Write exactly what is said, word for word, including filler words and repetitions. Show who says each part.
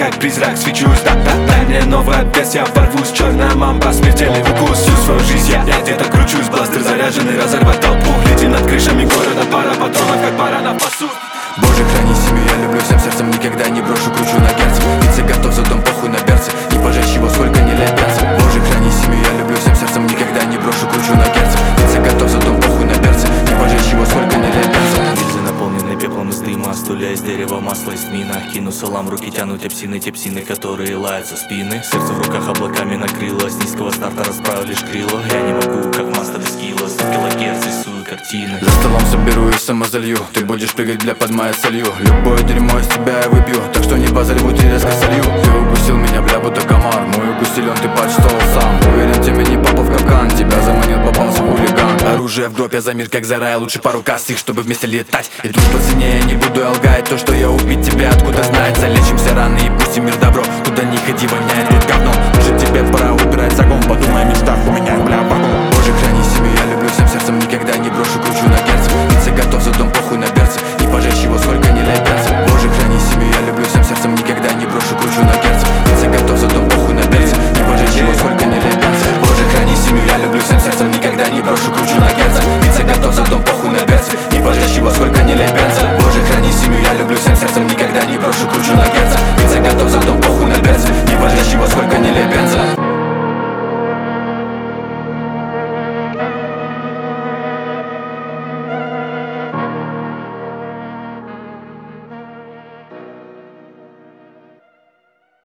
Speaker 1: как призрак свечусь. Да, да, дай мне новый обвес, я ворвусь. Черная мамба, смертельный укус. Всю свою жизнь я, я где-то кручусь. Бластер заряженный, разорвать толпу. Лети над крышами города, пара патронов, как баранов пасут.
Speaker 2: Боже, храни семью, я люблю всем сердцем, никогда не брошу, кручу на герц. Ведь я готов за дом, похуй на берце, не пожечь его, сколько не лепятся. Боже, храни семью, я люблю всем сердцем, никогда не брошу, кручу на герц. Ведь я готов за дом, похуй на берце, не пожечь его, сколько не лепятся.
Speaker 3: Гильзы, наполненные пеплом из дыма, стулья из дерева, масло из тмина. Кину салам, руки тянут те псины, те псины, которые лаются спины. Сердце в руках облаками накрыло, с низкого старта расправил лишь крыло. Я не могу, как маста без кило, сто килогерц рисую картины.
Speaker 2: За столом соберу и самозалью, ты будешь прыгать, бля, под моей солью. Любое дерьмо из тебя я выпью, так что не базарь, будь и резко солью. Ты укусил меня, бля, будто комар, мой укус силен, ты почувствовал сам. Уверен, тебе не попал в капкан, тебя заманил, попался хулиган. Оружие в гроб, я за мир как за рай, лучше пару кассих, чтобы вместе летать. Иду по цене, я не буду лгать, то, что я убить тебя, откуда знает. Залечимся раны и пустим мир добро, куда ни ходи, воняет